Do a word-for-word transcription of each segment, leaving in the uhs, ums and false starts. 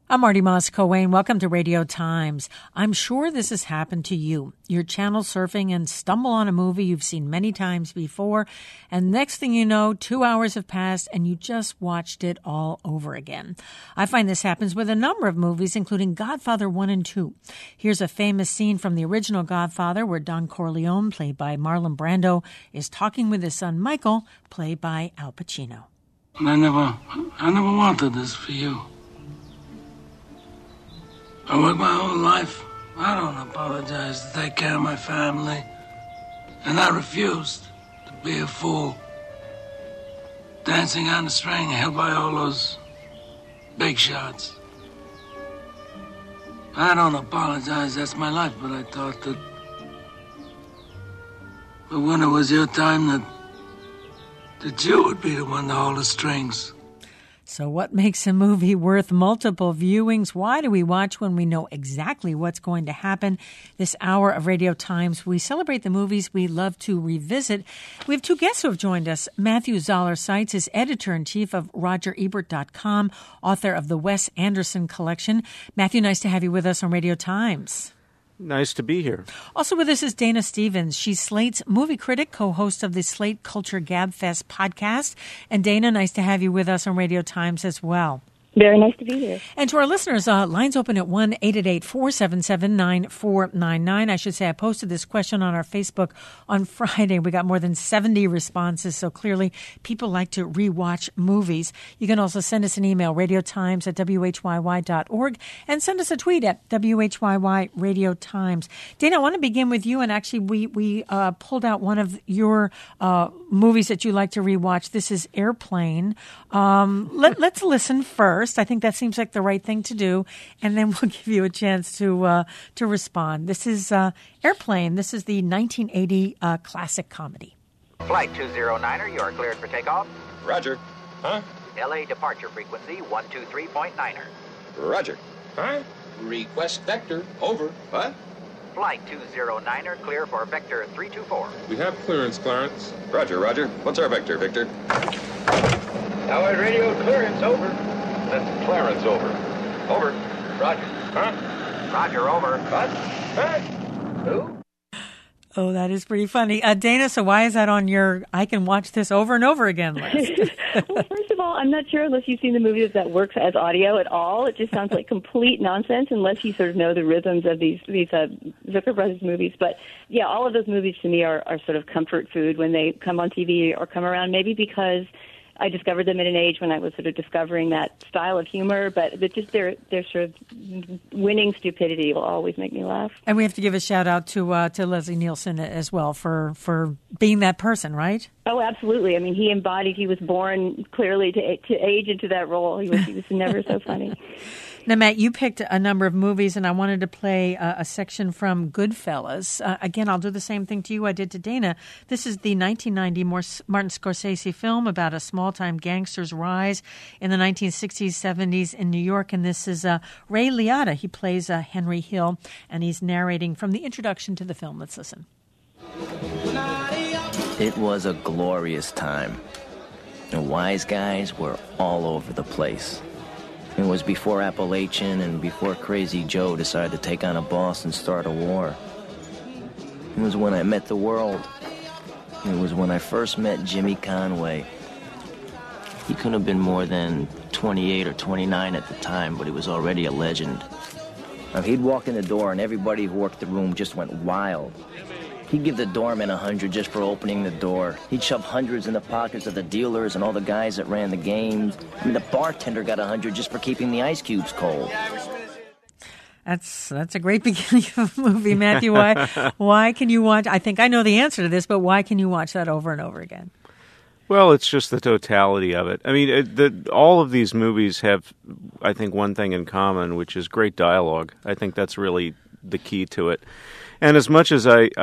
I'm Marty Moss-Coane. Welcome to Radio Times. I'm sure this has happened to you. You're channel surfing and stumble on a movie you've seen many times before, and next thing you know, two hours have passed and you just watched it all over again. I find this happens with a number of movies, including Godfather one and two. Here's a famous scene from the original Godfather where Don Corleone, played by Marlon Brando, is talking with his son Michael, played by Al Pacino. I never, I never wanted this for you. I worked my whole life. I don't apologize to take care of my family. And I refused to be a fool. Dancing on the string held by all those big shots. I don't apologize, that's my life, but I thought that... But when it was your time, that, that you would be the one to hold the strings. So what makes a movie worth multiple viewings? Why do we watch when we know exactly what's going to happen? This hour of Radio Times, we celebrate the movies we love to revisit. We have two guests who have joined us. Matthew Zoller Seitz is editor-in-chief of Roger Ebert dot com, author of the Wes Anderson Collection. Matthew, nice to have you with us on Radio Times. Nice to be here. Also with us is Dana Stevens. She's Slate's movie critic, co-host of the Slate Culture Gabfest podcast. And Dana, nice to have you with us on Radio Times as well. Very nice to be here. And to our listeners, uh, lines open at one eight eight eight, four seven seven, nine four nine nine. I should say I posted this question on our Facebook on Friday. We got more than seventy responses, so clearly people like to rewatch movies. You can also send us an email, radiotimes at w h y y dot org, and send us a tweet at W H Y Y Radio Times. Dana, I want to begin with you, and actually we, we uh, pulled out one of your uh, movies that you like to rewatch. This is Airplane. Um, let, let's listen first. I think that seems like the right thing to do, and then we'll give you a chance to uh, to respond. This is uh, Airplane. This is the nineteen eighty uh, classic comedy. Flight two oh niner, you are cleared for takeoff. Roger. Huh? L A departure frequency one two three point niner. Roger. Huh? Request vector. Over. What? Flight two oh niner, clear for vector three two four. We have clearance, Clarence. Roger, Roger. What's our vector, Victor? Tower radio clearance, over. That's Clarence, over. Over. Roger. Huh? Roger, over. What? Huh? Who? Oh, that is pretty funny. Uh, Dana, so why is that on your I can watch this over and over again list? Well, first of all, I'm not sure unless you've seen the movie that that works as audio at all. It just sounds like complete nonsense unless you sort of know the rhythms of these these uh, Zucker Brothers movies. But, yeah, all of those movies to me are, are sort of comfort food when they come on T V or come around, maybe because I discovered them at an age when I was sort of discovering that style of humor, but but just their their sort of winning stupidity will always make me laugh. And we have to give a shout out to uh, to Leslie Nielsen as well for, for being that person, right? Oh, absolutely. I mean, he embodied. He was born clearly to to age into that role. He was he was never so funny. Now, Matt, you picked a number of movies, and I wanted to play a, a section from Goodfellas. Uh, again, I'll do the same thing to you I did to Dana. This is the nineteen ninety Martin Scorsese film about a small-time gangster's rise in the nineteen sixties, seventies in New York, and this is uh, Ray Liotta. He plays uh, Henry Hill, and he's narrating from the introduction to the film. Let's listen. It was a glorious time. The wise guys were all over the place. It was before Appalachian and before Crazy Joe decided to take on a boss and start a war. It was when I met the world. It was when I first met Jimmy Conway. He couldn't have been more than twenty-eight or twenty-nine at the time, but he was already a legend. Now, he'd walk in the door and everybody who worked the room just went wild. He'd give the doorman a hundred just for opening the door. He'd shove hundreds in the pockets of the dealers and all the guys that ran the games. I mean, the bartender got a hundred just for keeping the ice cubes cold. That's that's a great beginning of a movie, Matthew. Why why can you watch? I think I know the answer to this, but why can you watch that over and over again? Well, it's just the totality of it. I mean, it, the, all of these movies have, I think, one thing in common, which is great dialogue. I think that's really the key to it. And as much as I, I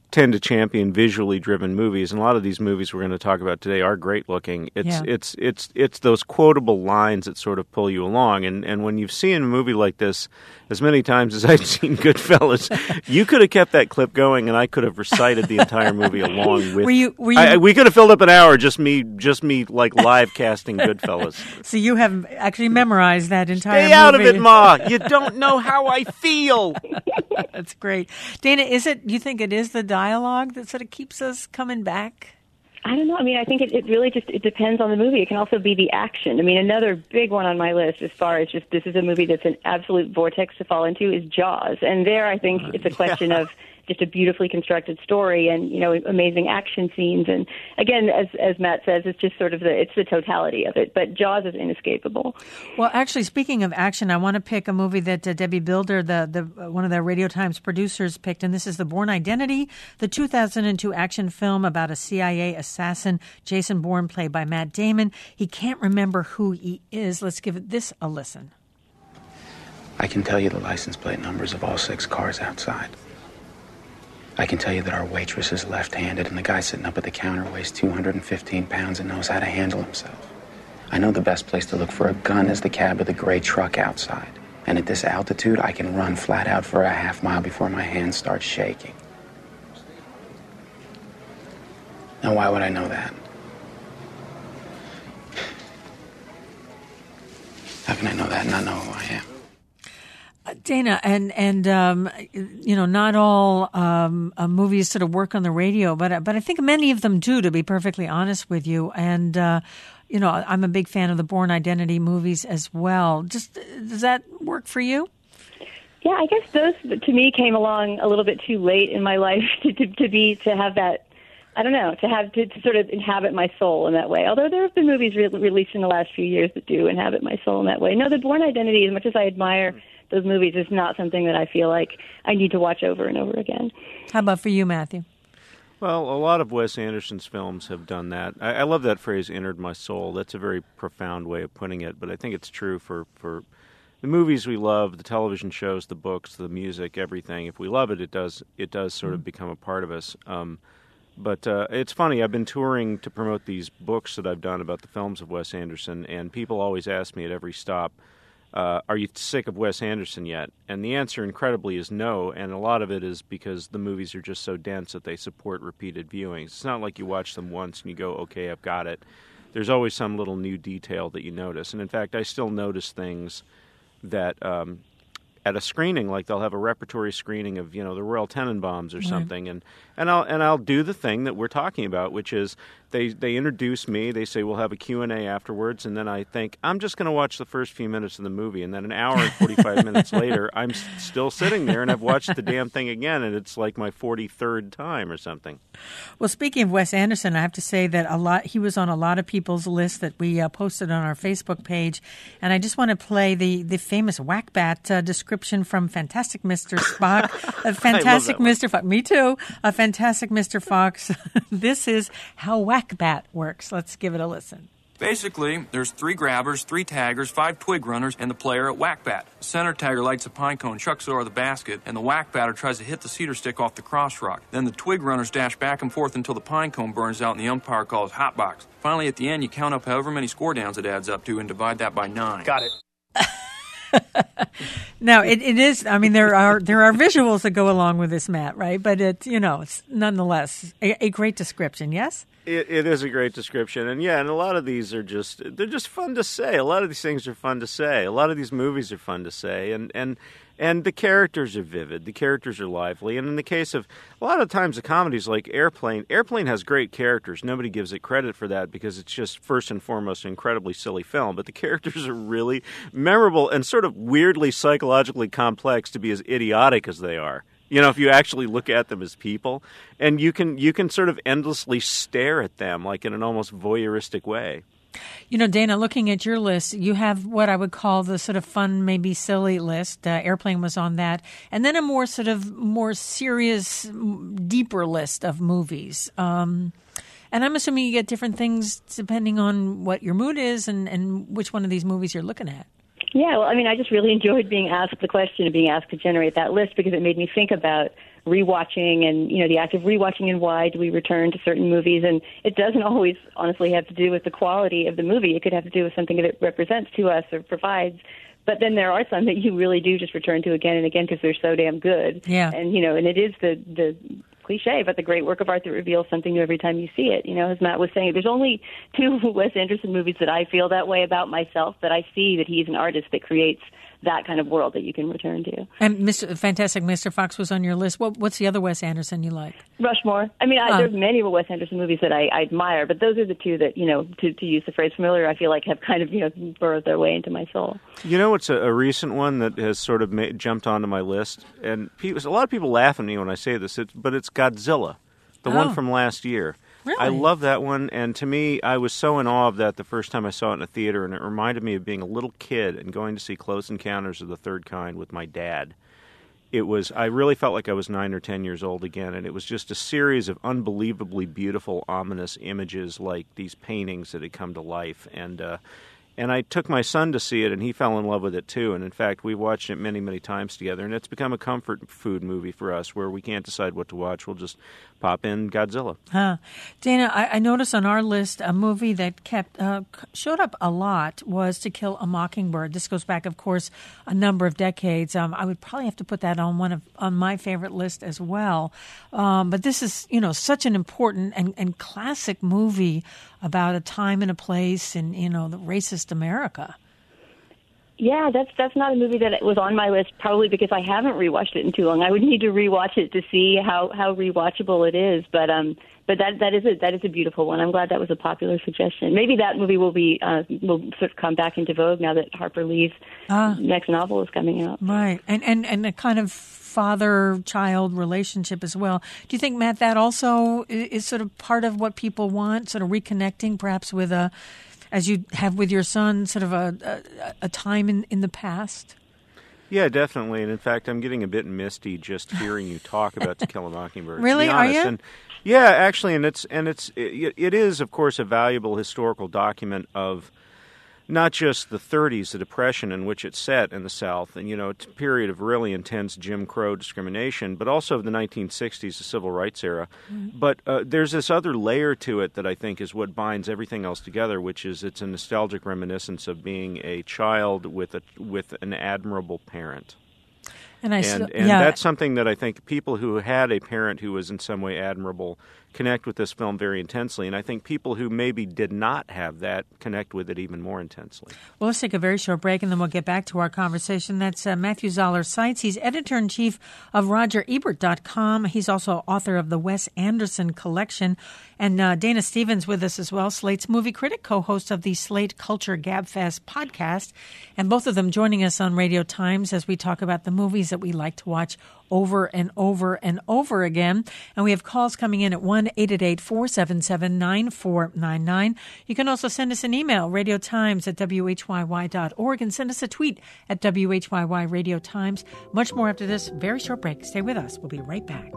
tend to champion visually driven movies, and a lot of these movies we're going to talk about today are great looking. It's Yeah. it's it's it's those quotable lines that sort of pull you along. And and when you've seen a movie like this as many times as I've seen Goodfellas, you could have kept that clip going, and I could have recited the entire movie along with. Were you- were you- I, we could have filled up an hour just me just me like live casting Goodfellas. So you have actually memorized that entire Stay out of movie. it, Ma. You don't know how I feel. That's great. Dana, is it, you think it is the dialogue that sort of keeps us coming back? I don't know. I mean, I think it, it really just it depends on the movie. It can also be the action. I mean, another big one on my list as far as just this is a movie that's an absolute vortex to fall into is Jaws. And there I think it's a question of just a beautifully constructed story and, you know, amazing action scenes. And again, as as Matt says, it's just sort of the it's the totality of it. But Jaws is inescapable. Well, actually, speaking of action, I want to pick a movie that uh, Debbie Builder, the the uh, one of the Radio Times producers, picked, and this is The Bourne Identity, the two thousand two action film about a C I A assassin, Jason Bourne, played by Matt Damon. He can't remember who he is. Let's give this a listen. I can tell you the license plate numbers of all six cars outside. I can tell you that our waitress is left-handed and the guy sitting up at the counter weighs two hundred fifteen pounds and knows how to handle himself. I know the best place to look for a gun is the cab of the gray truck outside. And at this altitude, I can run flat out for a half mile before my hands start shaking. Now, why would I know that? How can I know that and not know who I am? Dana, and and um, you know, not all um, uh, movies sort of work on the radio, but but I think many of them do. To be perfectly honest with you, and uh, you know, I'm a big fan of the Bourne Identity movies as well. Just does that work for you? Yeah, I guess those to me came along a little bit too late in my life to to, to be to have that. I don't know, to have to, to sort of inhabit my soul in that way. Although there have been movies re- released in the last few years that do inhabit my soul in that way. No, the Bourne Identity, as much as I admire those movies, is not something that I feel like I need to watch over and over again. How about for you, Matthew? Well, a lot of Wes Anderson's films have done that. I, I love that phrase, entered my soul. That's a very profound way of putting it, but I think it's true for, for the movies we love, the television shows, the books, the music, everything. If we love it, it does it does sort of become a part of us. Um, but uh, it's funny, I've been touring to promote these books that I've done about the films of Wes Anderson, and people always ask me at every stop, Uh, are you sick of Wes Anderson yet? And the answer, incredibly, is no. And a lot of it is because the movies are just so dense that they support repeated viewings. It's not like you watch them once and you go, okay, I've got it. There's always some little new detail that you notice. And in fact, I still notice things that um, at a screening, like they'll have a repertory screening of, you know, the Royal Tenenbaums or something, right. and and I'll and I'll do the thing that we're talking about, which is they they introduce me, they say we'll have a Q and A afterwards, and then I think I'm just going to watch the first few minutes of the movie, and then an hour and forty-five minutes later, I'm s- still sitting there, and I've watched the damn thing again, and it's like my forty-third time or something. Well, speaking of Wes Anderson, I have to say that a lot he was on a lot of people's list that we uh, posted on our Facebook page, and I just want to play the, the famous Whack-Bat uh, description from Fantastic Mister Spock. A Fantastic Mister Fox. Me too. A Fantastic Mister Fox. This is how Whack-Bat works. Let's give it a listen. Basically, there's three grabbers, three taggers, five twig runners, and the player at Whack-Bat. The center tagger lights a pine cone, chucks it over the basket, and the Whack-Batter tries to hit the cedar stick off the cross rock. Then the twig runners dash back and forth until the pine cone burns out and the umpire calls hot box. Finally, at the end, you count up however many score downs it adds up to and divide that by nine. Got it. Now it, it is. I mean, there are there are visuals that go along with this, Matt. Right, but it's you know it's nonetheless a, a great description. Yes, it, it is a great description, and yeah, and a lot of these are just they're just fun to say. A lot of these things are fun to say. A lot of these movies are fun to say, and and. And the characters are vivid. The characters are lively. And in the case of a lot of times the comedies like Airplane, Airplane has great characters. Nobody gives it credit for that because it's just first and foremost an incredibly silly film. But the characters are really memorable and sort of weirdly psychologically complex to be as idiotic as they are. You know, if you actually look at them as people, and you can you can sort of endlessly stare at them like in an almost voyeuristic way. You know, Dana, looking at your list, you have what I would call the sort of fun, maybe silly list. Uh, Airplane was on that. And then a more sort of more serious, deeper list of movies. Um, and I'm assuming you get different things depending on what your mood is and, and which one of these movies you're looking at. Yeah, well, I mean, I just really enjoyed being asked the question and being asked to generate that list because it made me think about rewatching and, you know, the act of rewatching and why do we return to certain movies. And it doesn't always honestly have to do with the quality of the movie. It could have to do with something that it represents to us or provides. But then there are some that you really do just return to again and again because they're so damn good. Yeah. And, you know, and it is the, the cliche, but the great work of art that reveals something new every time you see it. You know, as Matt was saying, there's only two Wes Anderson movies that I feel that way about myself, that I see that he's an artist that creates that kind of world that you can return to. And Mister Fantastic Mister Fox was on your list. What, what's the other Wes Anderson you like? Rushmore. I mean, I, uh. there's many Wes Anderson movies that I, I admire, but those are the two that, you know, to, to use the phrase familiar, I feel like have kind of, you know, burrowed their way into my soul. You know, it's a, a recent one that has sort of made, jumped onto my list, and people, a lot of people laugh at me when I say this, it's, but it's Godzilla, the oh. one from last year. Really? I love that one, and to me, I was so in awe of that the first time I saw it in a theater, and it reminded me of being a little kid and going to see Close Encounters of the Third Kind with my dad. It was, I really felt like I was nine or ten years old again, and it was just a series of unbelievably beautiful, ominous images like these paintings that had come to life, and uh, and I took my son to see it, and he fell in love with it too, and in fact, we've watched it many, many times together, and it's become a comfort food movie for us where we can't decide what to watch. We'll just pop in Godzilla. Huh. Dana, I, I noticed on our list a movie that kept uh, showed up a lot was To Kill a Mockingbird. This goes back, of course, a number of decades. Um, I would probably have to put that on one of on my favorite list as well. Um, but this is, you know, such an important and, and classic movie about a time and a place in, you know, the racist America. Yeah, that's that's not a movie that was on my list, probably because I haven't rewatched it in too long. I would need to rewatch it to see how, how rewatchable it is. But um, but that that is a that is a beautiful one. I'm glad that was a popular suggestion. Maybe that movie will be uh, will sort of come back into vogue now that Harper Lee's uh, next novel is coming out. Right, and and and a kind of father-child relationship as well. Do you think, Matt, that also is sort of part of what people want, sort of reconnecting perhaps with a, as you have with your son, sort of a a, a time in, in the past? Yeah, definitely. And in fact, I'm getting a bit misty just hearing you talk about To Kill a Mockingbird. Really? To be honest. Are you? And, yeah, actually, and it's and it's it, it is, of course, a valuable historical document of not just the thirties, the Depression in which it's set in the South, and, you know, it's a period of really intense Jim Crow discrimination, but also of the nineteen sixties, the Civil Rights era. Mm-hmm. But uh, there's this other layer to it that I think is what binds everything else together, which is it's a nostalgic reminiscence of being a child with a with an admirable parent. And, I and, still, and yeah. that's something that I think people who had a parent who was in some way admirable connect with this film very intensely. And I think people who maybe did not have that connect with it even more intensely. Well, let's take a very short break, and then we'll get back to our conversation. That's uh, Matthew Zoller Seitz. He's editor-in-chief of Roger Ebert dot com. He's also author of the Wes Anderson Collection. And uh, Dana Stevens with us as well, Slate's movie critic, co-host of the Slate Culture Gabfest podcast. And both of them joining us on Radio Times as we talk about the movies that we like to watch over and over and over again. And we have calls coming in at one eight eight eight, four seven seven, nine four nine nine. You can also send us an email, radiotimes at W H Y Y dot org, and send us a tweet at W H Y Y Radio Times. Much more after this very short break. Stay with us. We'll be right back.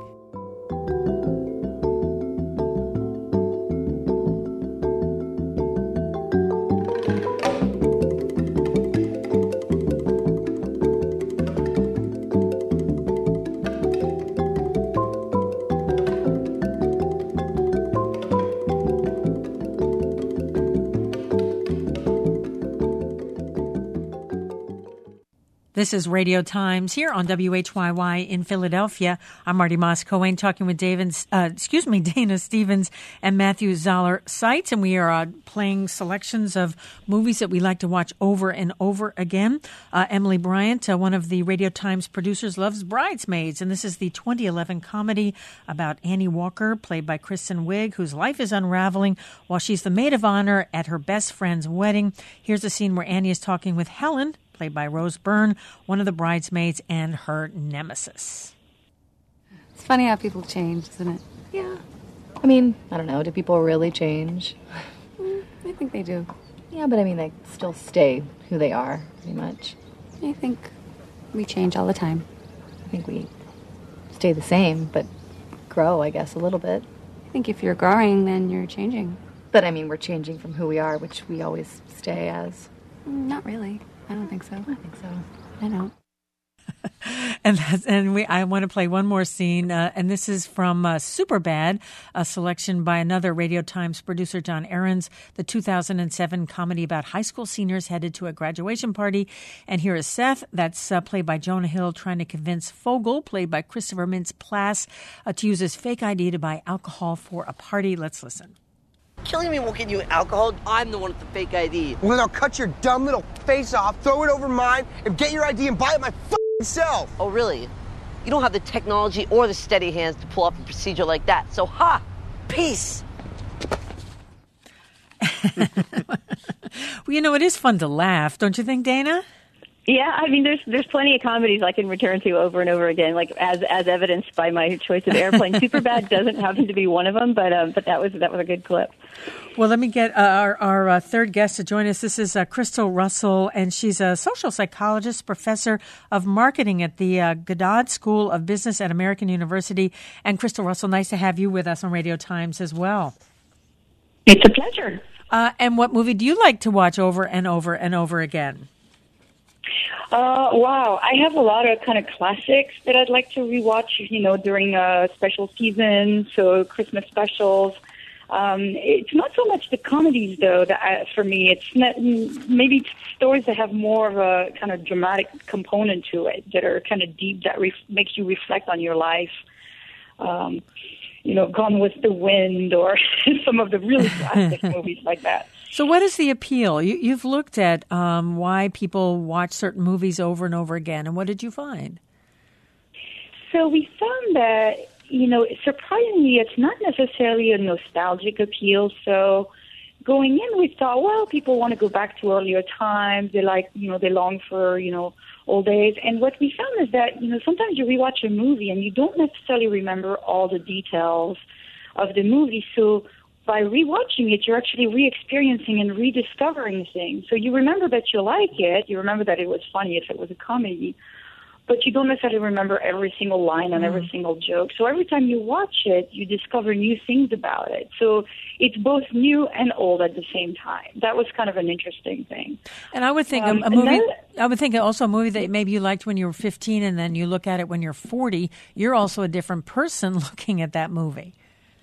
This is Radio Times here on W H Y Y in Philadelphia. I'm Marty Moss-Cohen talking with David, uh, excuse me, Dana Stevens and Matthew Zoller Seitz, and we are uh, playing selections of movies that we like to watch over and over again. Uh, Emily Bryant, uh, one of the Radio Times producers, loves Bridesmaids, and this is the twenty eleven comedy about Annie Walker, played by Kristen Wiig, whose life is unraveling while she's the maid of honor at her best friend's wedding. Here's a scene where Annie is talking with Helen, played by Rose Byrne, one of the bridesmaids and her nemesis. It's funny how people change, isn't it? Yeah. I mean, I don't know. Do people really change? Mm, I think they do. Yeah, but I mean, they still stay who they are, pretty much. I think we change all the time. I think we stay the same, but grow, I guess, a little bit. I think if you're growing, then you're changing. But I mean, we're changing from who we are, which we always stay as. Mm, not really. I don't think so. I think so. I don't. and that's, and we I want to play one more scene, uh, and this is from uh, Superbad, a selection by another Radio Times producer, John Ahrens, the two thousand seven comedy about high school seniors headed to a graduation party. And here is Seth, that's uh, played by Jonah Hill, trying to convince Fogel, played by Christopher Mintz-Plasse, uh, to use his fake I D to buy alcohol for a party. Let's listen. Killing me won't get you alcohol. I'm the one with the fake I D. Well, then I'll cut your dumb little face off, throw it over mine, and get your I D and buy it my f***ing self. Oh, really? You don't have the technology or the steady hands to pull off a procedure like that. So, ha! Peace! Well, you know, it is fun to laugh, don't you think, Dana? Yeah, I mean, there's there's plenty of comedies I can return to over and over again, like as as evidenced by my choice of Airplane. Superbad doesn't happen to be one of them, but um, but that was that was a good clip. Well, let me get uh, our, our uh, third guest to join us. This is uh, Crystal Russell, and she's a social psychologist, professor of marketing at the uh, Goddard School of Business at American University. And Crystal Russell, nice to have you with us on Radio Times as well. It's a pleasure. Uh, and what movie do you like to watch over and over and over again? Uh, wow, I have a lot of kind of classics that I'd like to rewatch, you know, during uh, special seasons, so Christmas specials. Um, it's not so much the comedies, though, that I, for me. It's not, maybe stories that have more of a kind of dramatic component to it, that are kind of deep, that ref- makes you reflect on your life. Um, you know, Gone with the Wind, or some of the really classic movies like that. So what is the appeal? You, you've looked at um, why people watch certain movies over and over again, and what did you find? So we found that, you know, surprisingly, it's not necessarily a nostalgic appeal. So going in, we thought, well, people want to go back to earlier times. They like, you know, they long for, you know, old days. And what we found is that, you know, sometimes you rewatch a movie and you don't necessarily remember all the details of the movie. So by rewatching it, you're actually re-experiencing and rediscovering things. So you remember that you like it, you remember that it was funny if it was a comedy, but you don't necessarily remember every single line and every single joke. So every time you watch it, you discover new things about it. So it's both new and old at the same time. That was kind of an interesting thing. And I would think um, a, a movie. Another, I would think also a movie that maybe you liked when you were fifteen, and then you look at it when you're forty. You're also a different person looking at that movie.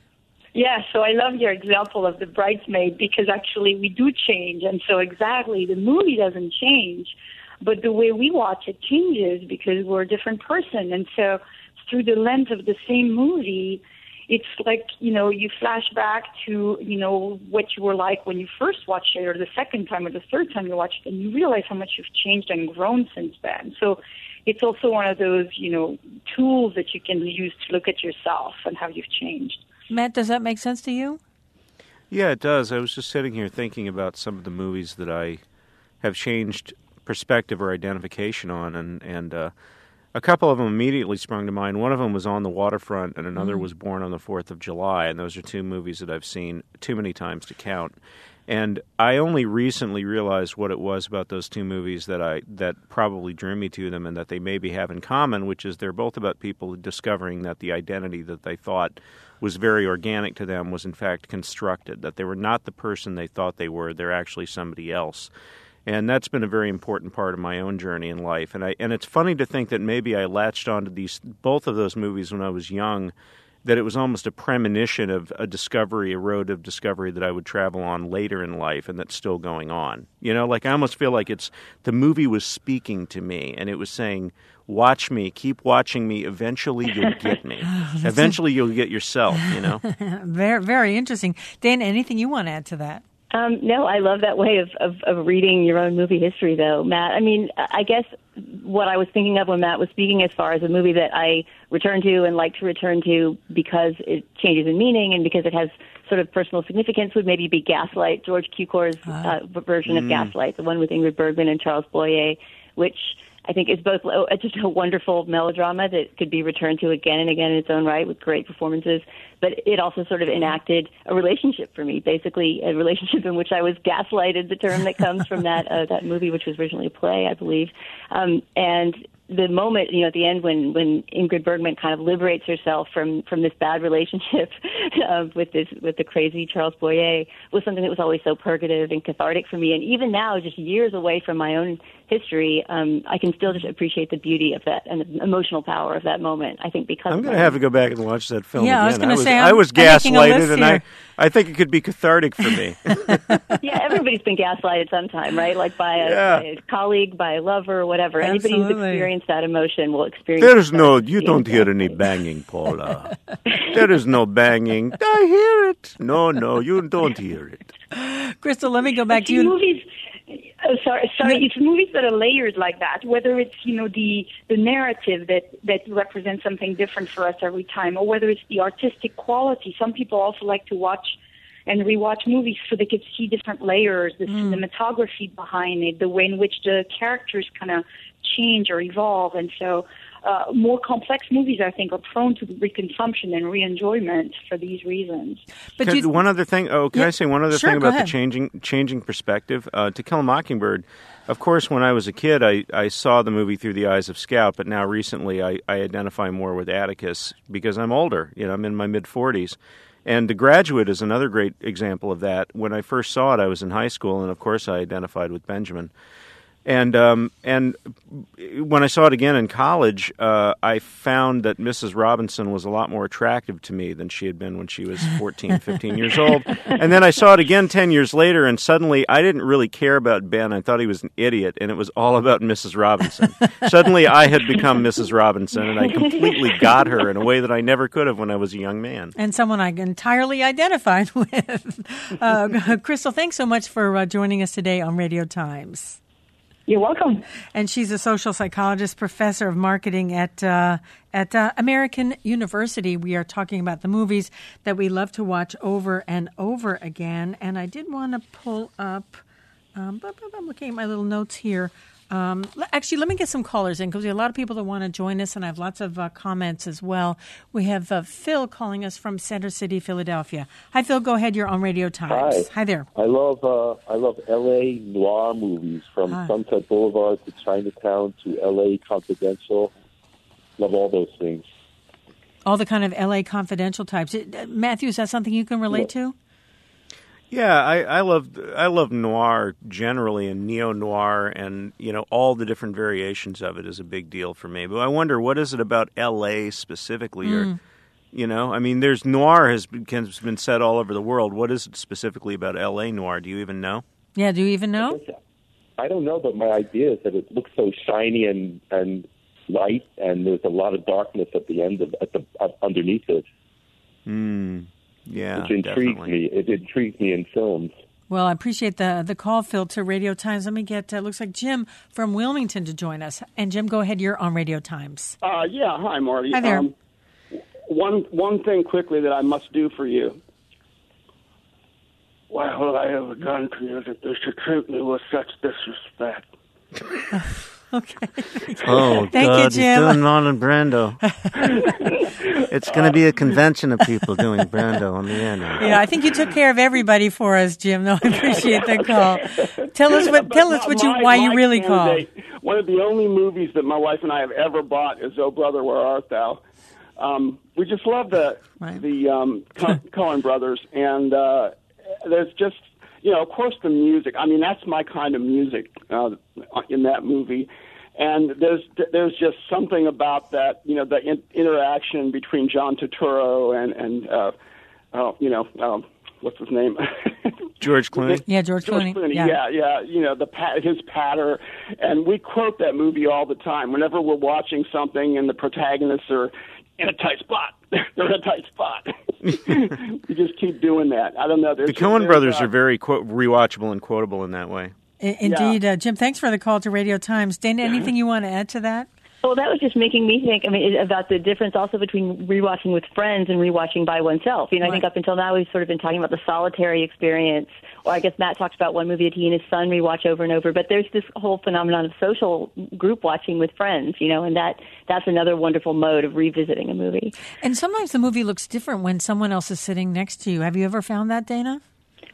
Yeah, so I love your example of The Bridesmaid, because actually we do change. And so exactly, the movie doesn't change, but the way we watch it changes because we're a different person. And so through the lens of the same movie, it's like, you know, you flash back to, you know, what you were like when you first watched it, or the second time or the third time you watched it, and you realize how much you've changed and grown since then. So it's also one of those, you know, tools that you can use to look at yourself and how you've changed. Matt, does that make sense to you? Yeah, it does. I was just sitting here thinking about some of the movies that I have changed perspective or identification on, and, and uh, a couple of them immediately sprung to mind. One of them was On the Waterfront, and another mm. was Born on the Fourth of July, and those are two movies that I've seen too many times to count. And I only recently realized what it was about those two movies that I that probably drew me to them, and that they maybe have in common, which is they're both about people discovering that the identity that they thought was very organic to them was in fact constructed, that they were not the person they thought they were, they're actually somebody else. And that's been a very important part of my own journey in life. And I and it's funny to think that maybe I latched onto these both of those movies when I was young, that it was almost a premonition of a discovery, a road of discovery that I would travel on later in life, and that's still going on. You know, like I almost feel like it's the movie was speaking to me, and it was saying, watch me, keep watching me, eventually you'll get me. Eventually you'll get yourself, you know? Very, very interesting. Dan, anything you want to add to that? Um, no, I love that way of, of, of reading your own movie history, though, Matt. I mean, I guess what I was thinking of when Matt was speaking as far as a movie that I return to and like to return to because it changes in meaning and because it has sort of personal significance would maybe be Gaslight, George Cukor's uh, version mm. of Gaslight, the one with Ingrid Bergman and Charles Boyer, which I think is both just a wonderful melodrama that could be returned to again and again in its own right with great performances. But it also sort of enacted a relationship for me, basically a relationship in which I was gaslighted, the term that comes from that uh, that movie, which was originally a play, I believe. Um, and the moment, you know, at the end when, when Ingrid Bergman kind of liberates herself from, from this bad relationship uh, with this with the crazy Charles Boyer was something that was always so purgative and cathartic for me. And even now, just years away from my own history, um, I can still just appreciate the beauty of that and the emotional power of that moment. I think because I'm of going to that. have to go back and watch that film Yeah, again. I was going to say, I I'm, was I'm making a gaslighted, list and here. I, I think it could be cathartic for me. Yeah, everybody's been gaslighted sometime, right? Like by a, Yeah. by a colleague, by a lover, whatever. Anybody who's Absolutely. experienced that emotion will experience. There's no, you Yeah, don't hear any banging, Paula. There is no banging. I hear it. No, no, you don't hear it. Crystal, let me go back to See, you. movies. Uh, sorry, sorry. It's movies that are layered like that. Whether it's you know the the narrative that that represents something different for us every time, or whether it's the artistic quality. Some people also like to watch and rewatch movies so they could see different layers, the Mm. cinematography behind it, the way in which the characters kind of change or evolve, and so. Uh, more complex movies, I think, are prone to reconsumption and re-enjoyment for these reasons. But Can- you- one other thing. Oh, can Yeah, I say one other sure, thing go about the ahead. changing changing perspective? Uh, To Kill a Mockingbird. Of course, when I was a kid, I, I saw the movie through the eyes of Scout, but now recently I, I identify more with Atticus because I'm older. You know, I'm in my mid forties. And The Graduate is another great example of that. When I first saw it, I was in high school, and of course I identified with Benjamin. And um, and when I saw it again in college, uh, I found that Missus Robinson was a lot more attractive to me than she had been when she was fourteen, fifteen years old. And then I saw it again ten years later, and suddenly I didn't really care about Ben. I thought he was an idiot, and it was all about Missus Robinson. Suddenly I had become Missus Robinson, and I completely got her in a way that I never could have when I was a young man. And someone I entirely identified with. Uh, Crystal, thanks so much for uh, joining us today on Radio Times. You're welcome. And she's a social psychologist, professor of marketing at uh, at uh, American University. We are talking about the movies that we love to watch over and over again. And I did want to pull up, um, I'm looking at my little notes here. Um, actually, let me get some callers in because we have a lot of people that want to join us, and I have lots of uh, comments as well. We have uh, Phil calling us from Center City, Philadelphia. Hi, Phil. Go ahead. You're on Radio Times. Hi. Hi there. I love uh, I love L A noir movies from Hi. Sunset Boulevard to Chinatown to L A Confidential. Love all those things. All the kind of L A Confidential types. Uh, Matthew, is that something you can relate to? Yeah, I, I love I love noir generally, and neo noir, and you know all the different variations of it is a big deal for me. But I wonder, what is it about L A specifically, Mm. or you know, I mean, there's noir has been, has been said all over the world. What is it specifically about L A noir? Do you even know? Yeah, do you even know? I don't know, but my idea is that it looks so shiny and and light, and there's a lot of darkness at the end of at the uh, underneath it. Hmm. Yeah, which intrigues definitely. me. It intrigues me in films. Well, I appreciate the the call, Phil, to Radio Times. Let me get, uh, looks like Jim from Wilmington to join us. And Jim, go ahead. You're on Radio Times. Uh, yeah, hi, Marty. Hi there. Um, one one thing quickly that I must do for you. Why would I ever done to you that they should treat me with such disrespect? Okay. Oh, Thank God, you, he's Jim. doing Marlon Brando. It's going to be a convention of people doing Brando on the end. Yeah, I think you took care of everybody for us, Jim. No, I appreciate the call. Tell us what. Tell us what you My- why you my really called. candidate, one of the only movies that my wife and I have ever bought is Oh Brother, Where Art Thou? Um, we just love the the um, Co- Coen brothers, and uh, there's just you know, of course, the music. I mean, that's my kind of music uh, in that movie. And there's there's just something about that, you know, the in, interaction between John Turturro and and uh, uh, you know, um, what's his name? George Clooney. Yeah, George, George Clooney. Clooney. Yeah. yeah, yeah. You know, the pat, his patter, and we quote that movie all the time. Whenever we're watching something and the protagonists are in a tight spot, they're in a tight spot. We just keep doing that. I don't know. The Coen brothers are very quote, rewatchable and quotable in that way. I- Indeed, uh, Jim. Thanks for the call to Radio Times. Dana, anything you want to add to that? Well, that was just making me think, I mean, about the difference also between rewatching with friends and rewatching by oneself. You know, I think up until now we've sort of been talking about the solitary experience, or I guess Matt talked about one movie that he and his son rewatch over and over, but there's this whole phenomenon of social group watching with friends, you know, and that that's another wonderful mode of revisiting a movie. And sometimes the movie looks different when someone else is sitting next to you. Have you ever found that, Dana?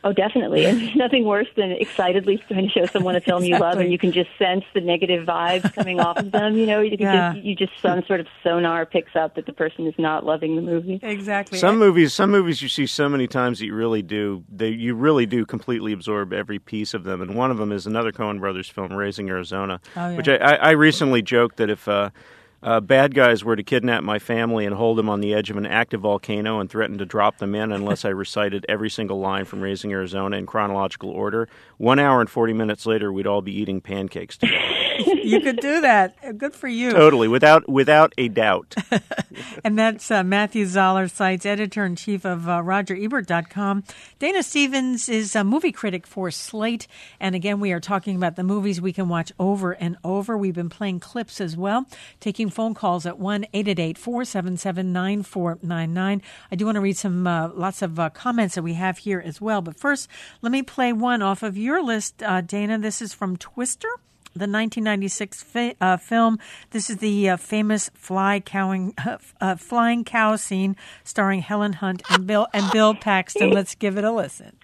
Oh, definitely. And there's nothing worse than excitedly trying to show someone a film exactly. you love, and you can just sense the negative vibes coming off of them. You know, you can yeah. just, you just some sort of sonar picks up that the person is not loving the movie. Exactly. Some movies, some movies you see so many times that you really do, they you really do completely absorb every piece of them. And one of them is another Coen Brothers film, Raising Arizona, oh, yeah. which I, I, I recently joked that if uh, uh, bad guys were to kidnap my family and hold them on the edge of an active volcano and threaten to drop them in unless I recited every single line from Raising Arizona in chronological order, one hour and forty minutes later, we'd all be eating pancakes together. You could do that. Good for you. Totally, without without a doubt. And that's uh, Matthew Zoller, Site's editor-in-chief of uh, Roger Ebert dot com. Dana Stevens is a movie critic for Slate. And again, we are talking about the movies we can watch over and over. We've been playing clips as well, taking phone calls at one eight eight eight, four seven seven, nine four nine nine. I do want to read some uh, lots of uh, comments that we have here as well. But first, let me play one off of your list, uh, Dana. This is from Twister, the nineteen ninety-six fi- uh, film. This is the uh, famous fly cowing, uh, uh, flying cow scene starring Helen Hunt and Bill and Bill Paxton. Let's give it a listen.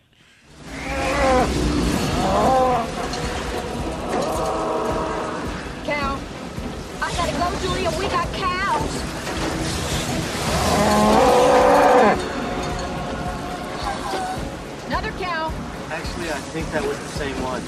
Cow. I gotta go, Julia. We got cows. Another cow. Actually, I think that was the same one.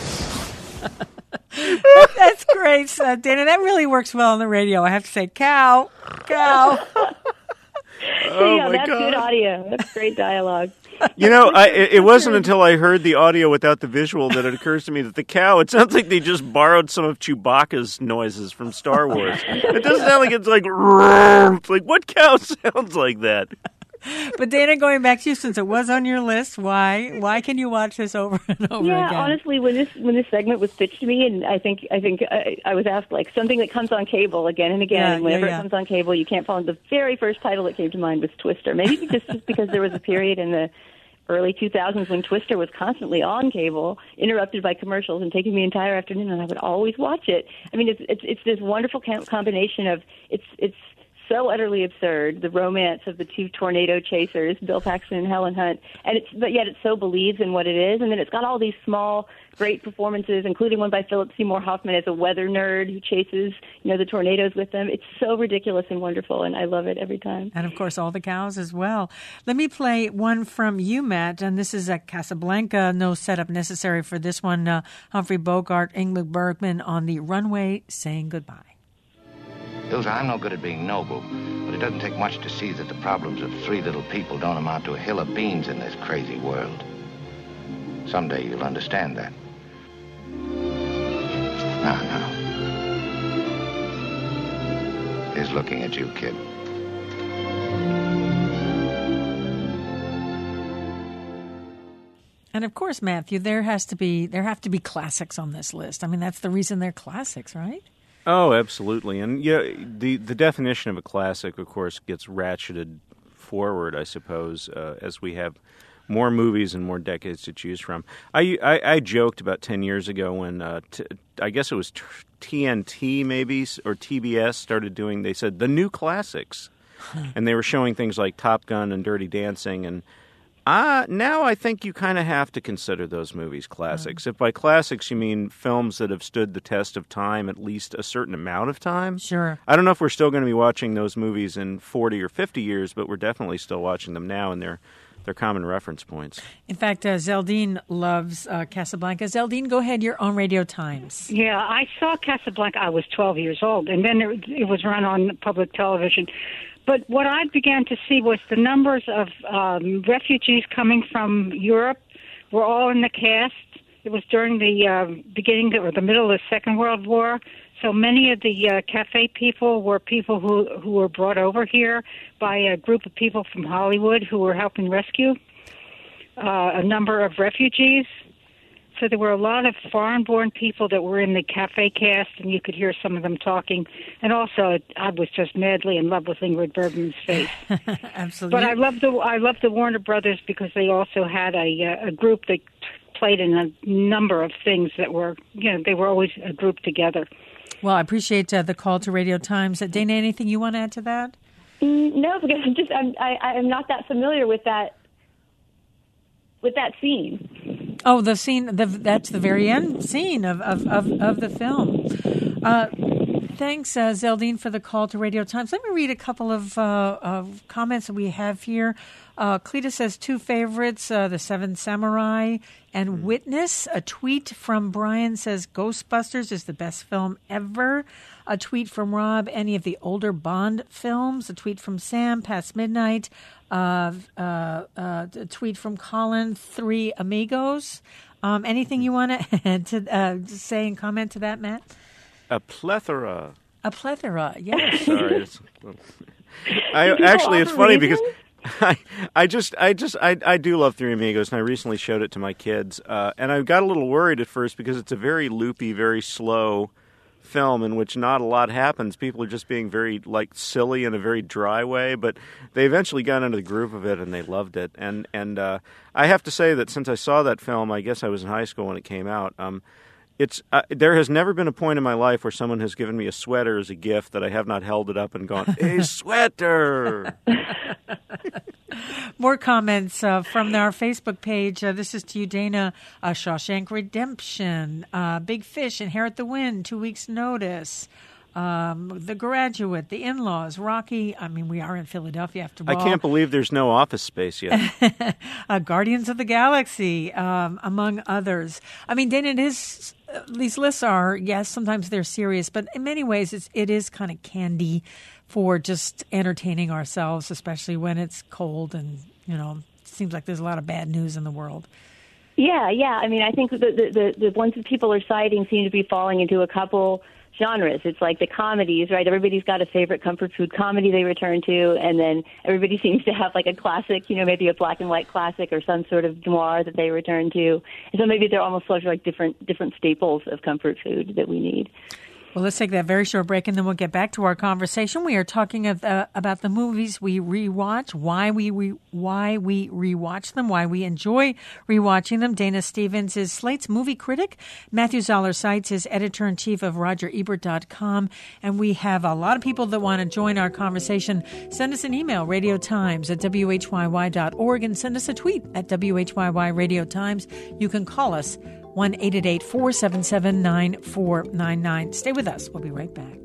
That's great, uh, Dana. That really works well on the radio. I have to say, cow, cow. Oh, yeah, my that's God. good audio. That's great dialogue. You know, I, it, it wasn't until I heard the audio without the visual that it occurs to me that the cow, it sounds like they just borrowed some of Chewbacca's noises from Star Wars. It doesn't sound like it's like, it's like, what cow sounds like that? But Dana, going back to you, since it was on your list, why why can you watch this over and over yeah, again? honestly, when this when this segment was pitched to me, and I think I think I, I was asked like something that comes on cable again and again, Yeah, and whenever yeah, yeah. it comes on cable, you can't follow. The very first title that came to mind was Twister. Maybe just just because there was a period in the early two thousands when Twister was constantly on cable, interrupted by commercials and taking the entire afternoon, and I would always watch it. I mean, it's it's, it's this wonderful com- combination of it's it's. so utterly absurd, the romance of the two tornado chasers, Bill Paxton and Helen Hunt, and it's but yet it so believes in what it is, and then it's got all these small, great performances, including one by Philip Seymour Hoffman as a weather nerd who chases, you know, the tornadoes with them. It's so ridiculous and wonderful, and I love it every time. And, of course, all the cows as well. Let me play one from you, Matt, and this is at Casablanca. No setup necessary for this one. Uh, Humphrey Bogart, Ingmar Bergman on the runway saying goodbye. Ilsa, I'm no good at being noble, but it doesn't take much to see that the problems of three little people don't amount to a hill of beans in this crazy world. Someday you'll understand that. Now, now. He's looking at you, kid. And of course, Matthew, there has to be there have to be classics on this list. I mean, that's the reason they're classics, right? Oh, absolutely. And yeah, the the definition of a classic, of course, gets ratcheted forward, I suppose, uh, as we have more movies and more decades to choose from. I, I, I joked about ten years ago when, uh, t- I guess it was T N T maybe, or T B S started doing, they said, the new classics. And they were showing things like Top Gun and Dirty Dancing, and Uh, now I think you kind of have to consider those movies classics. Mm. If by classics you mean films that have stood the test of time at least a certain amount of time. Sure. I don't know if we're still going to be watching those movies in forty or fifty years, but we're definitely still watching them now, and they're, they're common reference points. In fact, uh, Zeldine loves uh, Casablanca. Zeldine, go ahead. You're on Radio Times. Yeah, I saw Casablanca. I was twelve years old, and then it, it was run on public television. But what I began to see was the numbers of um, refugees coming from Europe were all in the cast. It was during the uh, beginning or the middle of the Second World War. So many of the uh, cafe people were people who, who were brought over here by a group of people from Hollywood who were helping rescue uh, a number of refugees. So there were a lot of foreign-born people that were in the cafe cast, and you could hear some of them talking. And also, I was just madly in love with Ingrid Bergman's face. Absolutely. But I love the I love the Warner Brothers because they also had a a group that played in a number of things that were, you know, they were always a group together. Well, I appreciate uh, the call to Radio Times. Uh, Dana, anything you want to add to that? Mm, no, because I'm just I'm I, I'm not that familiar with that. with that scene. Oh, the scene, the, that's the very end scene of, of, of, of the film. Uh, thanks, uh, Zeldine, for the call to Radio Times. Let me read a couple of, uh, of comments that we have here. Uh, Cletus says two favorites, uh, The Seven Samurai and mm. Witness. A tweet from Brian says Ghostbusters is the best film ever. A tweet from Rob, any of the older Bond films. A tweet from Sam, Past Midnight. Uh, uh, uh, a tweet from Colin, Three Amigos. Um, anything you want to to uh, say and comment to that, Matt? A plethora. A plethora, yes. Sorry. It's, I actually, it's funny because I, I just, I just, I, I do love Three Amigos, and I recently showed it to my kids, uh, and I got a little worried at first because it's a very loopy, very slow film in which not a lot happens. People are just being very like silly in a very dry way, but they eventually got into the groove of it and they loved it. And and uh, I have to say that since I saw that film, I guess I was in high school when it came out. Um, it's uh, there has never been a point in my life where someone has given me a sweater as a gift that I have not held it up and gone, "A sweater." More comments uh, from our Facebook page. Uh, this is to you, Dana. Uh, Shawshank Redemption, uh, Big Fish, Inherit the Wind, Two Weeks Notice, um, The Graduate, The In-Laws, Rocky. I mean, we are in Philadelphia after all. I can't believe there's no Office Space yet. uh, Guardians of the Galaxy, um, among others. I mean, Dana, it is, uh, these lists are, yes, sometimes they're serious, but in many ways it's, it is kind of candy for just entertaining ourselves, especially when it's cold and, you know, it seems like there's a lot of bad news in the world. Yeah, yeah. I mean, I think the, the, the, the ones that people are citing seem to be falling into a couple genres. It's like the comedies, right? Everybody's got a favorite comfort food comedy they return to, and then everybody seems to have like a classic, you know, maybe a black and white classic or some sort of noir that they return to. And so maybe they're almost sort of like different different staples of comfort food that we need. Well, let's take that very short break, and then we'll get back to our conversation. We are talking of, uh, about the movies we rewatch, why we re- why we rewatch them, why we enjoy rewatching them. Dana Stevens is Slate's movie critic. Matthew Zoller Seitz is editor-in-chief of Roger Ebert dot com. And we have a lot of people that want to join our conversation. Send us an email, radio times at w h y y dot org, and send us a tweet at W H Y Y Radio Times. You can call us one eight eight eight, four seven seven, nine four nine nine. Stay with us. We'll be right back.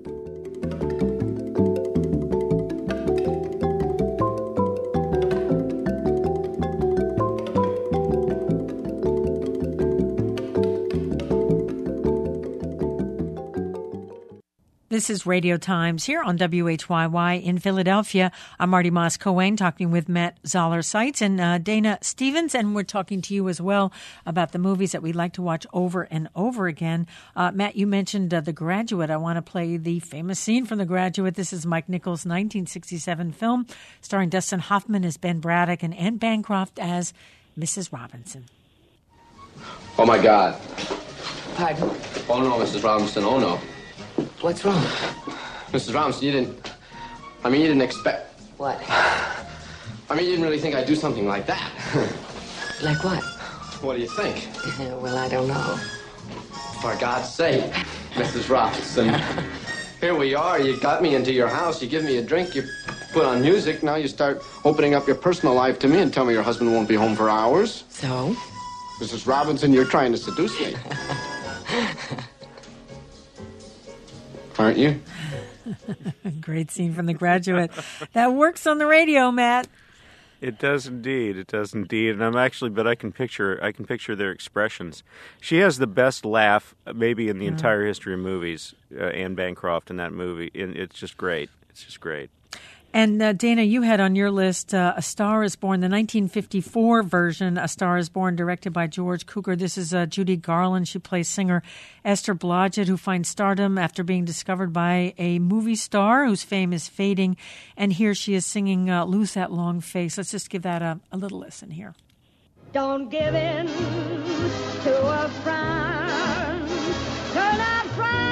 This is Radio Times here on W H Y Y in Philadelphia. I'm Marty Moss-Coane talking with Matt Zoller Seitz and uh, Dana Stevens, and we're talking to you as well about the movies that we'd like to watch over and over again. Uh, Matt, you mentioned uh, The Graduate. I want to play the famous scene from The Graduate. This is Mike Nichols' nineteen sixty-seven film starring Dustin Hoffman as Ben Braddock and Anne Bancroft as Missus Robinson. Oh, my God. Pardon? Oh, no, Missus Robinson, oh, no. What's wrong? Missus Robinson, you didn't... I mean, you didn't expect... What? I mean, you didn't really think I'd do something like that. Like what? What do you think? Well, I don't know. For God's sake, Missus Robinson. Here we are. You got me into your house. You give me a drink. You put on music. Now you start opening up your personal life to me and tell me your husband won't be home for hours. So? Missus Robinson, you're trying to seduce me. Aren't you? Great scene from The Graduate. That works on the radio, Matt. It does indeed. It does indeed. And I'm actually, but I can picture, I can picture their expressions. She has the best laugh, maybe in the mm. entire history of movies. Uh, Anne Bancroft in that movie, and it's just great. It's just great. And uh, Dana, you had on your list uh, A Star is Born, the nineteen fifty-four version, A Star is Born, directed by George Cukor. This is uh, Judy Garland. She plays singer Esther Blodgett, who finds stardom after being discovered by a movie star whose fame is fading. And here she is singing uh, Lose That Long Face. Let's just give that a, a little listen here. Don't give in to a frown. Turn out frown.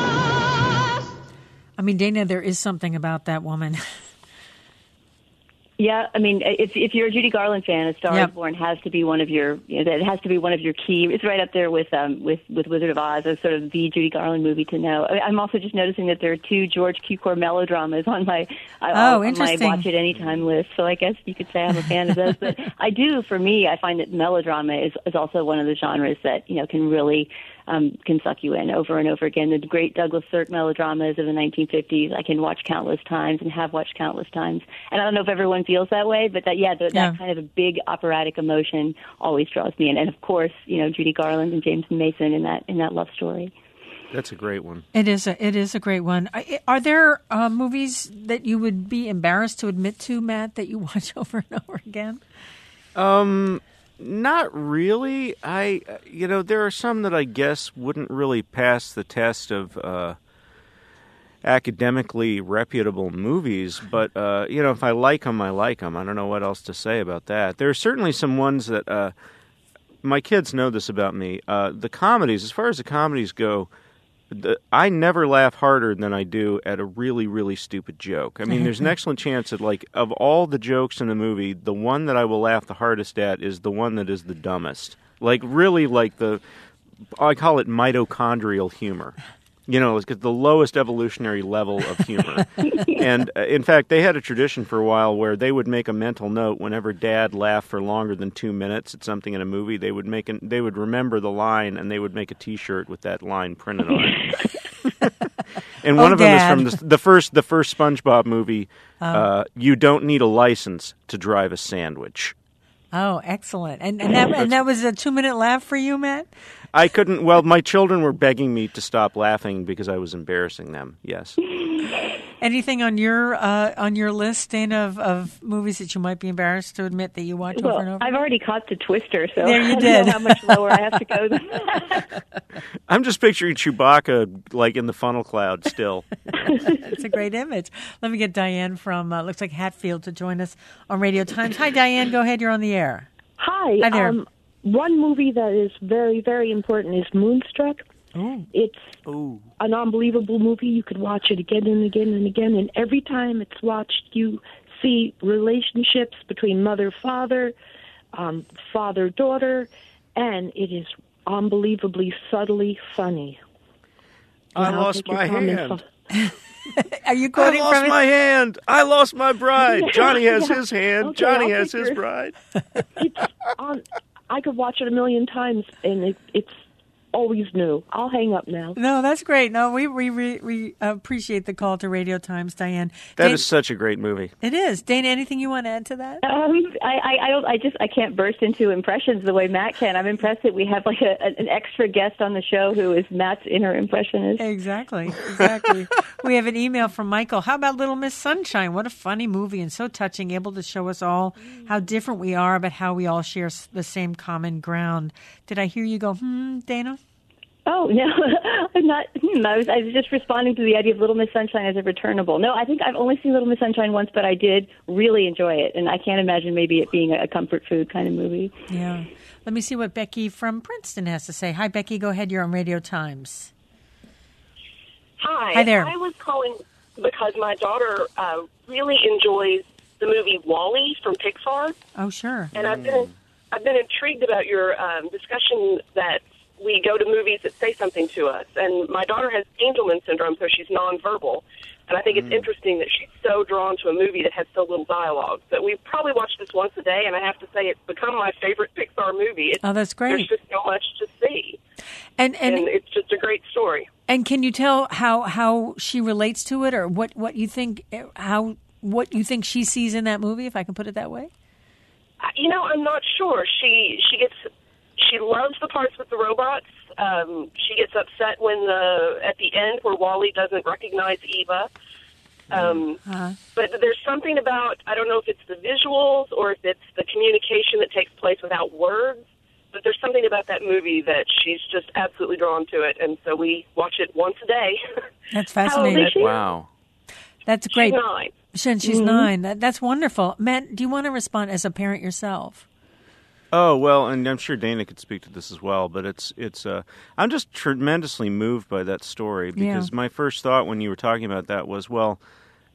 I mean, Dana, there is something about that woman. Yeah, I mean, if if you're a Judy Garland fan, A Star Yep. Is Born has to be one of your. You know, it has to be one of your key. It's right up there with um with with Wizard of Oz as sort of the Judy Garland movie to know. I, I'm also just noticing that there are two George Cukor melodramas on my uh, Oh, on my interesting. watch it anytime list. So I guess you could say I'm a fan of those. But I do, for me, I find that melodrama is is also one of the genres that you know can really. Um, can suck you in over and over again. The great Douglas Sirk melodramas of the nineteen fifties, I can watch countless times and have watched countless times. And I don't know if everyone feels that way, but that yeah, the, Yeah. that kind of a big operatic emotion always draws me in. And of course, you know, Judy Garland and James Mason in that in that love story. That's a great one. It is a it is a great one. I- Are there uh, movies that you would be embarrassed to admit to, Matt, that you watch over and over again? Um, not really. I, uh, you know, there are some that I guess wouldn't really pass the test of uh, academically reputable movies. But uh, you know, if I like them, I like them. I don't know what else to say about that. There are certainly some ones that uh, my kids know this about me. Uh, the comedies, as far as the comedies go. The, I never laugh harder than I do at a really, really stupid joke. I mean, there's an excellent chance that, like, of all the jokes in the movie, the one that I will laugh the hardest at is the one that is the dumbest. Like, really, like the, I call it mitochondrial humor. You know, it's the lowest evolutionary level of humor. And, uh, in fact, they had a tradition for a while where they would make a mental note whenever Dad laughed for longer than two minutes at something in a movie. They would make an, they would remember the line, and they would make a T-shirt with that line printed on it. And one Oh, of them Dad. is from the, the first the first SpongeBob movie. Oh. Uh, you don't need a license to drive a sandwich. Oh, excellent. And and that, and that was a two-minute laugh for you, Matt? I couldn't. Well, my children were begging me to stop laughing because I was embarrassing them. Yes. Anything on your uh, on your list, Dana, of, of movies that you might be embarrassed to admit that you watch Well, over and over? I've already caught the Twister, so There you I don't did. know how much lower I have to go. Than that. I'm just picturing Chewbacca like in the funnel cloud still. It's a great image. Let me get Diane from, uh, looks like Hatfield, to join us on Radio Times. Hi, Diane. Go ahead. You're on the air. Hi. Hi there. Um, one movie that is very, very important is Moonstruck. Ooh. It's Ooh. an unbelievable movie. You could watch it again and again and again, and every time it's watched, you see relationships between mother-father, um, father-daughter, and it is unbelievably subtly funny. I And I'll lost take your my comments hand. Are you quoting I lost from it? my hand. I lost my bride. Yeah, Johnny has yeah. his hand. Okay, Johnny I'll has take his your- bride. It's on. I could watch it a million times, and it, it's always new. I'll hang up now. No, that's great. No, we we we, we appreciate the call to Radio Times, Diane. That Dan- is such a great movie. It is. Dana, anything you want to add to that? Um, I, I, I don't. I just. I can't burst into impressions the way Matt can. I'm impressed that we have like a, an extra guest on the show who is Matt's inner impressionist. Exactly. Exactly. We have an email from Michael. How about Little Miss Sunshine? What a funny movie and so touching, able to show us all how different we are, but how we all share s- the same common ground. Did I hear you go, hmm, Dana? Oh no, I'm not. Hmm, I was. I was just responding to the idea of Little Miss Sunshine as a returnable. No, I think I've only seen Little Miss Sunshine once, but I did really enjoy it, and I can't imagine maybe it being a comfort food kind of movie. Yeah. Let me see what Becky from Princeton has to say. Hi, Becky. Go ahead. You're on Radio Times. Hi. Hi there. I was calling because my daughter uh, really enjoys the movie WALL-E from Pixar, Oh, sure. and I've been I've been intrigued about your um, discussion that we go to movies that say something to us. And my daughter has Angelman syndrome, so she's nonverbal. And I think it's interesting that she's so drawn to a movie that has so little dialogue. But we've probably watched this once a day, and I have to say it's become my favorite Pixar movie. It's, Oh, that's great. There's just so much to see. And and, And it's just a great story. and can you tell how how she relates to it, or what, what you think how what you think she sees in that movie, if I can put it that way? Uh, You know, I'm not sure. She she gets she loves the parts with the robots. Um, she gets upset when the at the end where Wall-E doesn't recognize Eva. Um, Uh-huh. But there's something about, I don't know if it's the visuals or if it's the communication that takes place without words, but there's something about that movie that she's just absolutely drawn to it, and so we watch it once a day. That's How old is fascinating. she? Wow. That's great. She's nine. Since she's Mhm. nine, that, that's wonderful. Matt, do you want to respond as a parent yourself? Oh well, and I'm sure Dana could speak to this as well. But it's it's. Uh, I'm just tremendously moved by that story because Yeah. my first thought when you were talking about that was, well,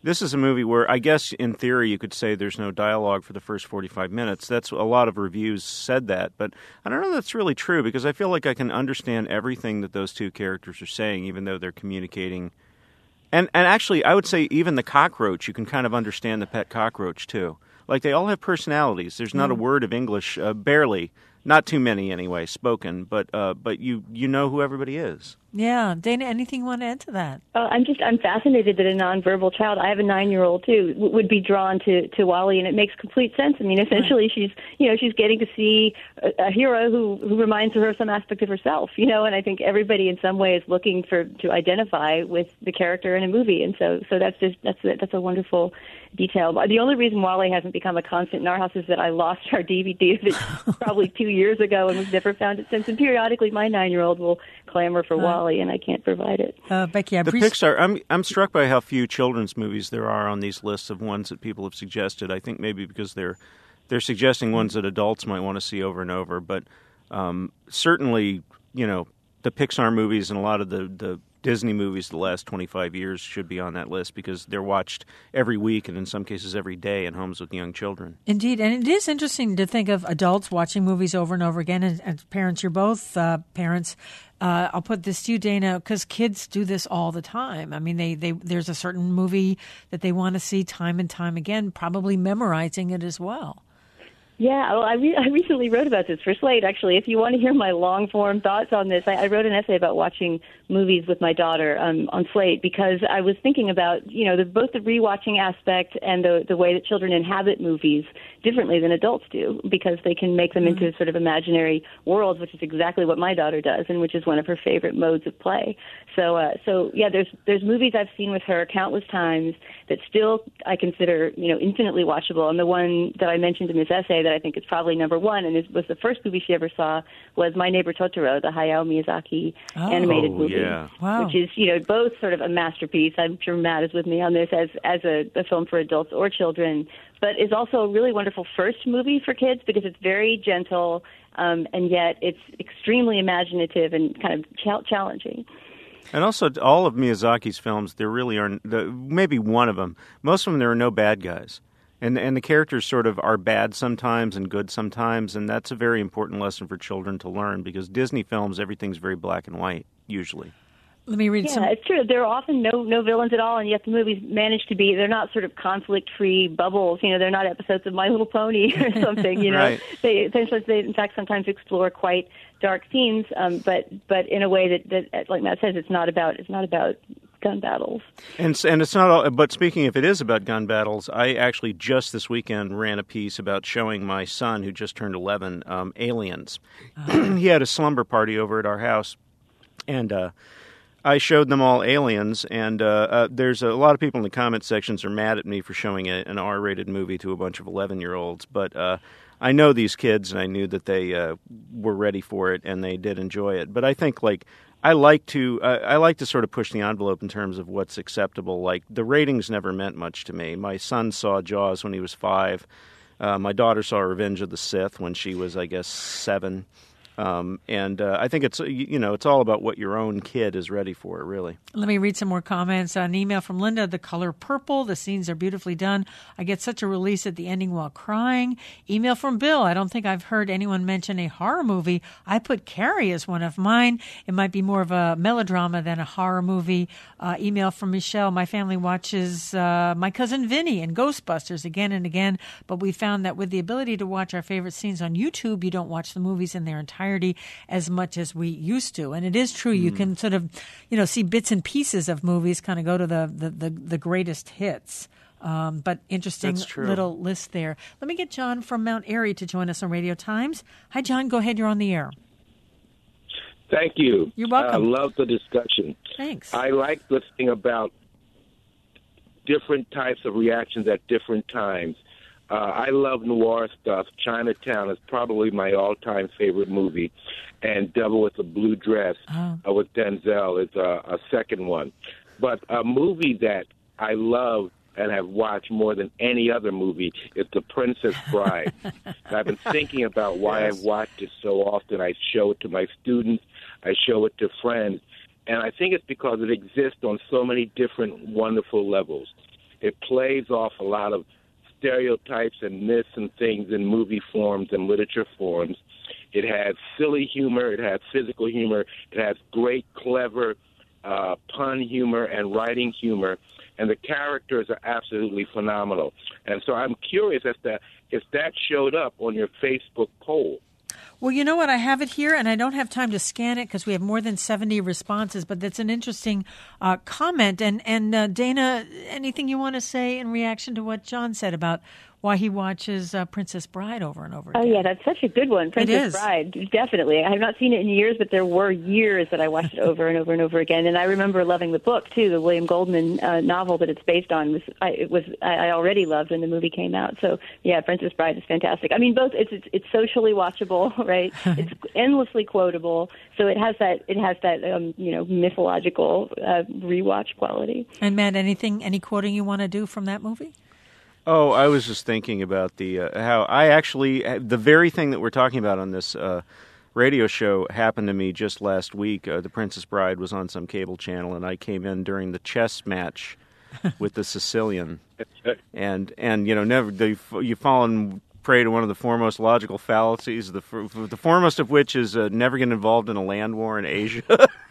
This is a movie where I guess in theory you could say there's no dialogue for the first forty-five minutes. That's a lot of reviews said that, but I don't know if that's really true because I feel like I can understand everything that those two characters are saying, even though they're communicating. And and actually, I would say even the cockroach, you can kind of understand the pet cockroach too. Like they all have personalities. There's not mm. a word of English, uh, barely, not too many anyway, spoken, but uh, but you you know who everybody is. Yeah, Dana, anything you want to add to that? Uh, I'm just I'm fascinated that a nonverbal child, I have a nine-year-old too, w- would be drawn to, to Wally, and it makes complete sense. I mean, essentially, she's you know she's getting to see a, a hero who, who reminds her of some aspect of herself, you know. And I think everybody in some way is looking for to identify with the character in a movie, and so so that's just that's a, that's a wonderful detail. The only reason Wally hasn't become a constant in our house is that I lost our D V D of it probably two years ago, and we've never found it since. And periodically, my nine-year-old will clamor for uh, Wally, and I can't provide it. Uh, Becky, I the appreciate- Pixar. I'm I'm struck by how few children's movies there are on these lists of ones that people have suggested. I think maybe because they're they're suggesting ones that adults might want to see over and over. But um, certainly, you know, the Pixar movies and a lot of the, the Disney movies the last twenty-five years should be on that list because they're watched every week and in some cases every day in homes with young children. Indeed, and it is interesting to think of adults watching movies over and over again. And, and parents, you're both uh, parents. Uh, I'll put this to you, Dana, because kids do this all the time. I mean, they, they there's a certain movie that they want to see time and time again, probably memorizing it as well. Yeah, well, I, re- I recently wrote about this for Slate, actually. If you want to hear my long-form thoughts on this, I, I wrote an essay about watching movies with my daughter um, on Slate because I was thinking about, you know, the, both the rewatching aspect and the, the way that children inhabit movies differently than adults do because they can make them mm-hmm. into sort of imaginary worlds, which is exactly what my daughter does and which is one of her favorite modes of play. So, uh, so yeah, there's there's movies I've seen with her countless times that still I consider, you know, infinitely watchable. And the one that I mentioned in this essay that I think is probably number one, and it was the first movie she ever saw, was My Neighbor Totoro, the Hayao Miyazaki oh, animated movie, yeah. wow. which is, you know, both sort of a masterpiece. I'm sure Matt is with me on this as as a, a film for adults or children, but is also a really wonderful first movie for kids because it's very gentle, um, and yet it's extremely imaginative and kind of ch- challenging. And also, all of Miyazaki's films, there really are, the, maybe one of them, most of them there are no bad guys. And and the characters sort of are bad sometimes and good sometimes, and that's a very important lesson for children to learn because Disney films, everything's very black and white, usually. Let me read yeah, some. Yeah, it's true. There are often no no villains at all, and yet the movies manage to be, they're not sort of conflict-free bubbles. You know, they're not episodes of My Little Pony or something, you know. Right. They essentially, they in fact sometimes explore quite dark themes, um, but but in a way that, that, like Matt says, it's not about it's not about gun battles. And and it's not all, but speaking if it is about gun battles, I actually just this weekend ran a piece about showing my son, who just turned eleven, um, Aliens. Uh-huh. He had a slumber party over at our house, and uh, I showed them all Aliens, and uh, uh, there's a, a lot of people in the comment sections are mad at me for showing a, an R-rated movie to a bunch of eleven-year-olds, but uh, I know these kids, and I knew that they uh, were ready for it, and they did enjoy it. But I think, like, I like to uh, I like to sort of push the envelope in terms of what's acceptable. Like, the ratings never meant much to me. My son saw Jaws when he was five. Uh, my daughter saw Revenge of the Sith when she was, I guess, seven. Um, and uh, I think it's, you know, it's all about what your own kid is ready for, really. Let me read some more comments. An email from Linda, The Color Purple. The scenes are beautifully done. I get such a release at the ending while crying. Email from Bill. I don't think I've heard anyone mention a horror movie. I put Carrie as one of mine. It might be more of a melodrama than a horror movie. Uh, email from Michelle. My family watches uh, My Cousin Vinny and Ghostbusters again and again, but we found that with the ability to watch our favorite scenes on YouTube, you don't watch the movies in their entirety as much as we used to. And it is true, mm. you can sort of, you know, see bits and pieces of movies kind of go to the, the, the, the greatest hits. Um, but interesting little list there. Let me get John from Mount Airy to join us on Radio Times. Hi, John. Go ahead. You're on the air. Thank you. You're welcome. I love the discussion. Thanks. I like listening about different types of reactions at different times. Uh, I love noir stuff. Chinatown is probably my all-time favorite movie, and Devil with a Blue Dress oh. uh, with Denzel is a, a second one. But a movie that I love and have watched more than any other movie is The Princess Bride. I've been thinking about why yes. I've watched it so often. I show it to my students. I show it to friends. And I think it's because it exists on so many different wonderful levels. It plays off a lot of stereotypes and myths and things in movie forms and literature forms. It has silly humor. It has physical humor. It has great, clever uh, pun humor and writing humor. And the characters are absolutely phenomenal. And so I'm curious as to if that showed up on your Facebook poll. Well, you know what? I have it here, and I don't have time to scan it because we have more than seventy responses, but that's an interesting uh, comment. And, and uh, Dana, anything you want to say in reaction to what John said about why he watches uh, Princess Bride over and over again? Oh, yeah, that's such a good one. Princess It is. Bride, definitely. I have not seen it in years, but there were years that I watched it over and over and over again. And I remember loving the book, too, the William Goldman uh, novel that it's based on. Was I, it was I already loved when the movie came out. So, yeah, Princess Bride is fantastic. I mean, both it's it's, it's socially watchable, right? It's endlessly quotable. So it has that it has that um, you know mythological uh, rewatch quality. And Matt, anything, any quoting you want to do from that movie? Oh, I was just thinking about the uh, how I actually the very thing that we're talking about on this uh, radio show happened to me just last week. Uh, the Princess Bride was on some cable channel, and I came in during the chess match with the Sicilian, and and you know never the, you've fallen prey to one of the foremost logical fallacies. The the foremost of which is uh, never get involved in a land war in Asia.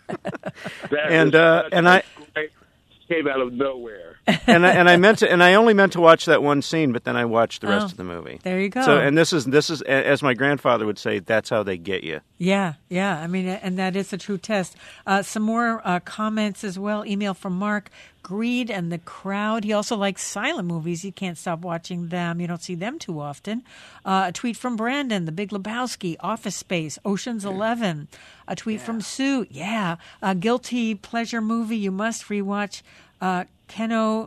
and uh, and I. Came out of nowhere. and I, and I meant to, and I only meant to watch that one scene, but then I watched the rest Oh, of the movie. there you go. So, and this is this is as my grandfather would say, that's how they get you. Yeah, yeah. I mean, and that is a true test. Uh, some more uh, comments as well. Email from Mark. Greed and the Crowd. He also likes silent movies. He can't stop watching them. You don't see them too often. Uh, a tweet from Brandon. The Big Lebowski. Office Space. Ocean's Eleven. A tweet from Sue. Yeah. A guilty pleasure movie you must rewatch. Uh, Keno.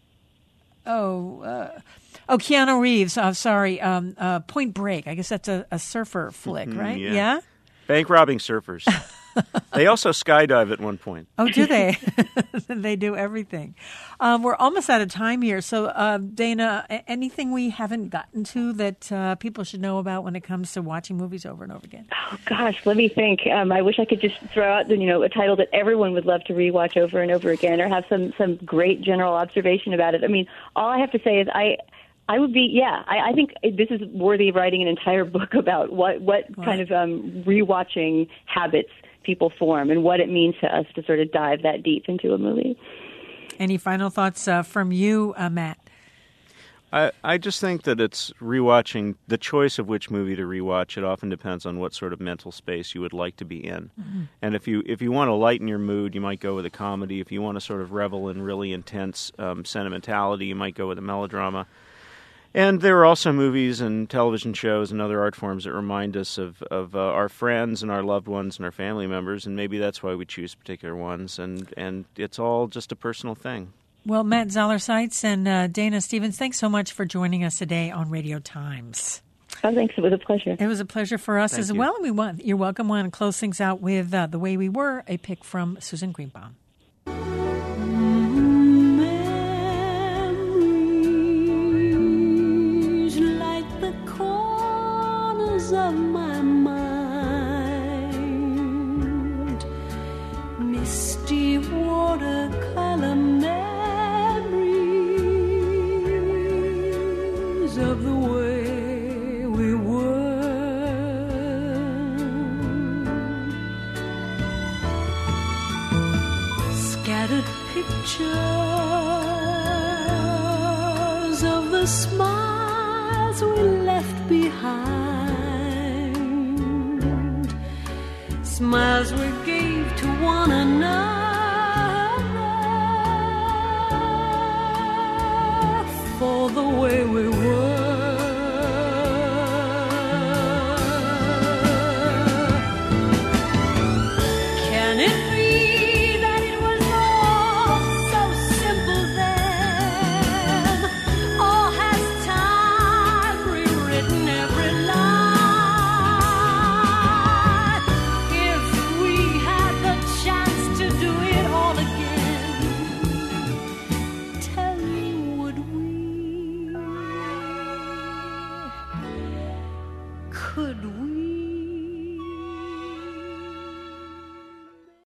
Oh. Uh, oh, Keanu Reeves. Uh, sorry. Um, uh, Point Break. I guess that's a, a surfer flick, Mm, right? yeah. yeah? Bank robbing surfers. They also skydive at one point. Oh, do they? They do everything. Um, we're almost out of time here. So, uh, Dana, a- anything we haven't gotten to that uh, people should know about when it comes to watching movies over and over again? Oh, gosh, let me think. Um, I wish I could just throw out, you know, a title that everyone would love to rewatch over and over again, or have some some great general observation about it. I mean, all I have to say is I. I would be, yeah. I, I think this is worthy of writing an entire book about what what Right. kind of um, rewatching habits people form and what it means to us to sort of dive that deep into a movie. Any final thoughts uh, from you, uh, Matt? I, I just think that it's rewatching, the choice of which movie to rewatch, it often depends on what sort of mental space you would like to be in. Mhm. And if you if you want to lighten your mood, you might go with a comedy. If you want to sort of revel in really intense um, sentimentality, you might go with a melodrama. And there are also movies and television shows and other art forms that remind us of, of uh, our friends and our loved ones and our family members, and maybe that's why we choose particular ones. And, and it's all just a personal thing. Well, Matt Zoller-Seitz and uh, Dana Stevens, thanks so much for joining us today on Radio Times. Oh, thanks. It was a pleasure. It was a pleasure for us Thank as you. well. And we want, you're welcome. We want to close things out with uh, The Way We Were, a pick from Susan Greenbaum. Of my mind, misty watercolor memories of the way we were. Scattered pictures of the smiles we left behind. Smiles we gave to one another.